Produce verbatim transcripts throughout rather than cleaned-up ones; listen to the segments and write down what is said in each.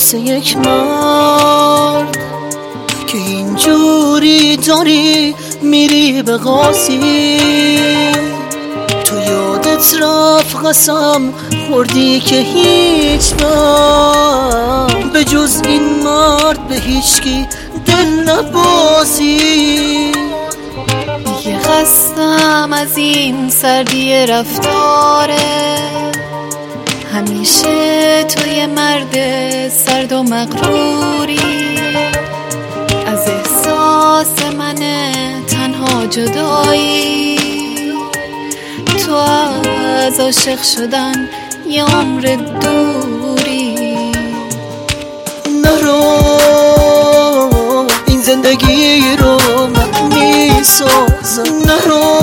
واسه یک مرد که اینجوری داری میری به قاضی. تو یادت رفت قسم خوردی که هیچ وقت به جز این مرد به هیچکی دل نبازی. دیگه خستم از این سردی رفتاره، همیشه تو یه مرد سرد و مغروری. از احساس من تنها جدایی، تو از عاشق شدن یه عمر دوری. نرو این زندگی رو من میسازم، نرو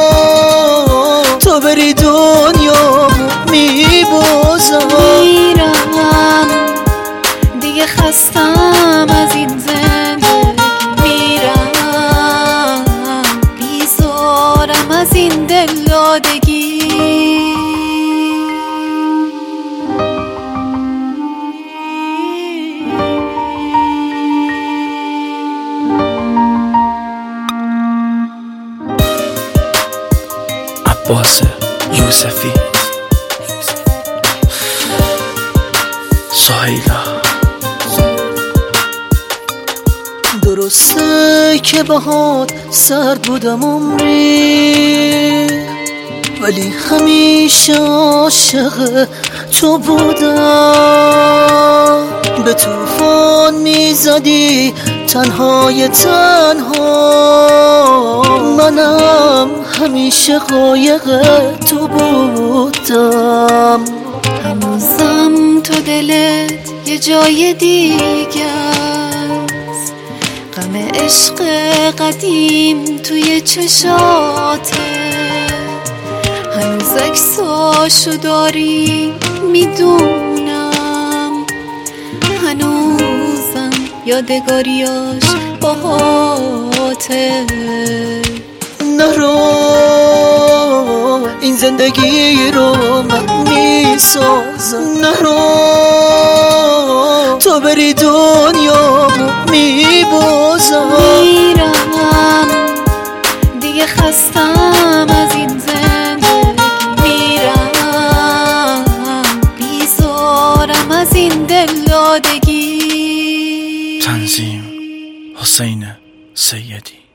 تو بری دنیا میبازم. میرم دیگه خستم از این زندگی، میرم بیزارم از این دلدادگی. عباس یوسفی، سهیلا. درسته که باهات سرد بودم عمری، ولی همیشه عاشق تو بودم. به طوفان میزدی تنهای تنها، منم همیشه قایق تو بودم. هنوزم تو دلت یه جای دیگه است، غم عشق قدیم توی چشاته. هنوز عکساشو داری میدونم، هنوزم یادگاریاش باهاته. نرو این زندگی رو من میسازم، نرو تو بری دنیا میبازم. میرم دیگه خستم از این زندگی، میرم بیزارم از این دلدادگی. تنظیم حسین سیدی.